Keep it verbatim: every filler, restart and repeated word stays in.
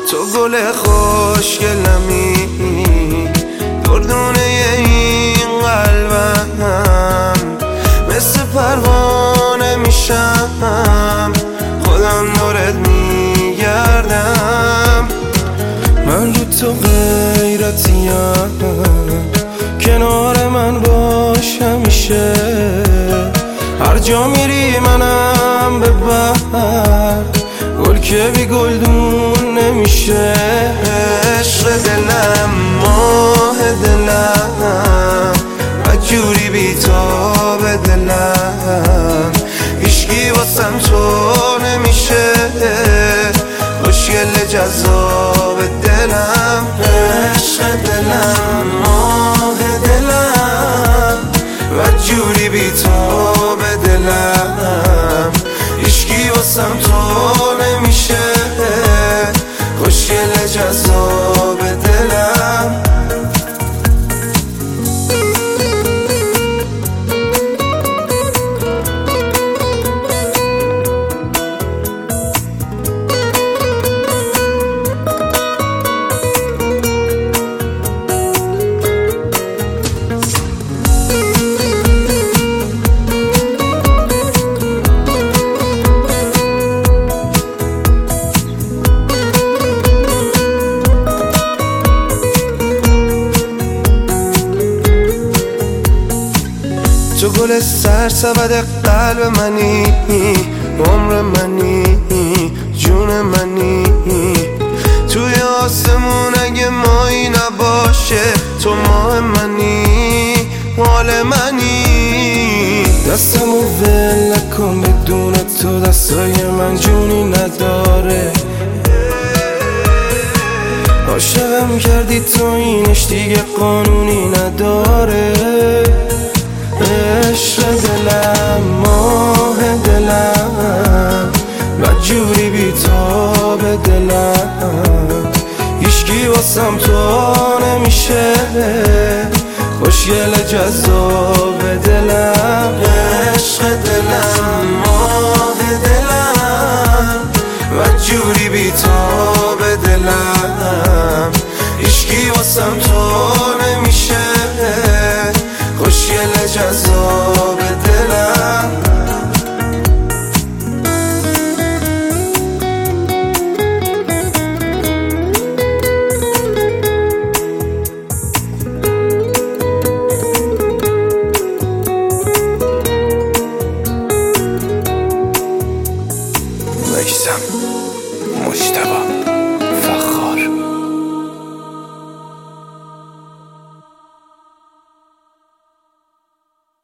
تو گل خوشگلمی دردونه این قلبم، مثل پروانه میشم خودم دورت میگردم. من رو تو غیرتیم، کنار من باش همیشه، هر جا میری منم ببر، گل که بی گلدون نمیشه. عشق دلم، ماه دلم، و جوری بی تاب دلم، هیچکی واسم تو نمیشه، خوشگل جذاب دلم. عشق دلم، ماه دلم، و جوری بی تاب دلم، هیچکی واسم تو نمیشه، خوشگل جذاب دلم. تو گل سرسبد قلب منی، عمر منی، جون منی. توی آسمون اگه مایی نباشه، تو ماه منی، مال منی. دستمو ول نکن، بدون تو دستای من جونی نداره. عاشقم کردی تو، اینش دیگه قانونی نداره. عشق دلم، ماه دلم، و جوری بی تاب دلم، هیچکی واسم تو نمیشه، خوشگل جذاب دلم. عشق دلم، ماه دلم، و جوری بی تاب دلم، هیچکی واسم تو نمیشه، خوشگل جذاب دلم. میثم مجتبی